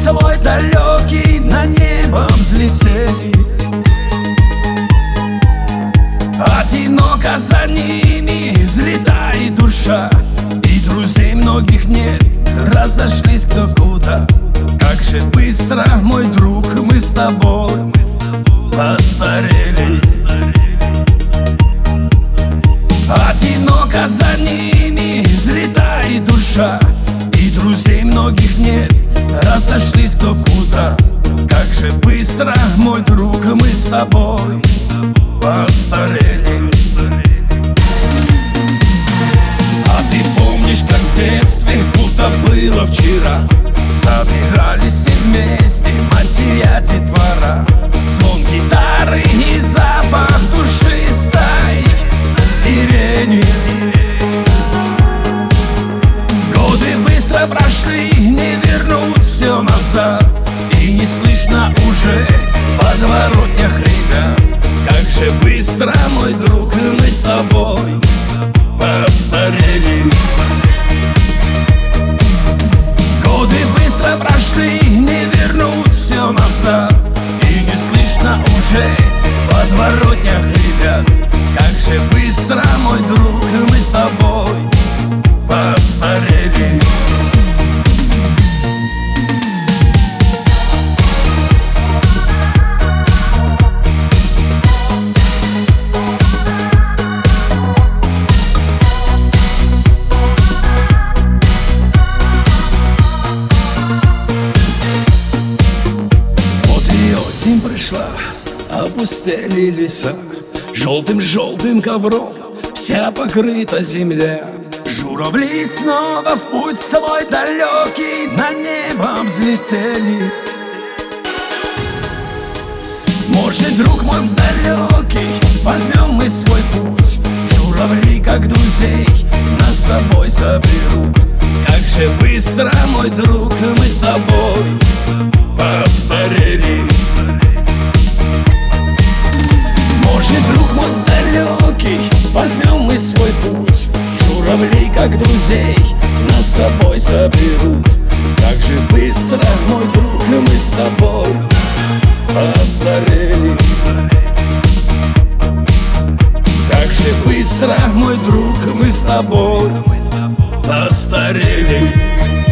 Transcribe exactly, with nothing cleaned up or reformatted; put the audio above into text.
свой далекий на небо взлетели. Одиноко за ними взлетает душа, и друзей многих нет, разошлись кто куда. Как же быстро, мой друг, мы с тобой постарели. Одиноко за ними взлетает душа, и друзей многих нет, разошлись кто куда. Как же быстро, мой друг, мы с тобой постарели. А ты помнишь, как в детстве, будто было вчера, собирались все вместе, матеря, детвора, звон гитары и запах душистой сирени. Годы быстро прошли, не вернуть все назад, и не слышно уже в подворотнях ребят. Как же быстро, мой друг, мы с тобой постарели. Годы быстро прошли, не вернуть все назад, и не слышно уже в подворотнях ребят. Как же быстро, мой друг, мы с тобой постарели. Осень пришла, опустели леса, желтым-желтым ковром вся покрыта земля. Журавли снова в путь свой далекий на небо взлетели. Может, друг мой далекий, возьмем мы свой путь. Журавли, как друзей, нас с собой заберут. Как же быстро, мой друг, мы с тобой постарели. Может, друг мой далекий, возьмем мы свой путь. Журавли, как друзей, нас с собой заберут. Как же быстро, мой друг, мы с тобой постарели. Как же быстро, мой друг, мы с тобой постарели.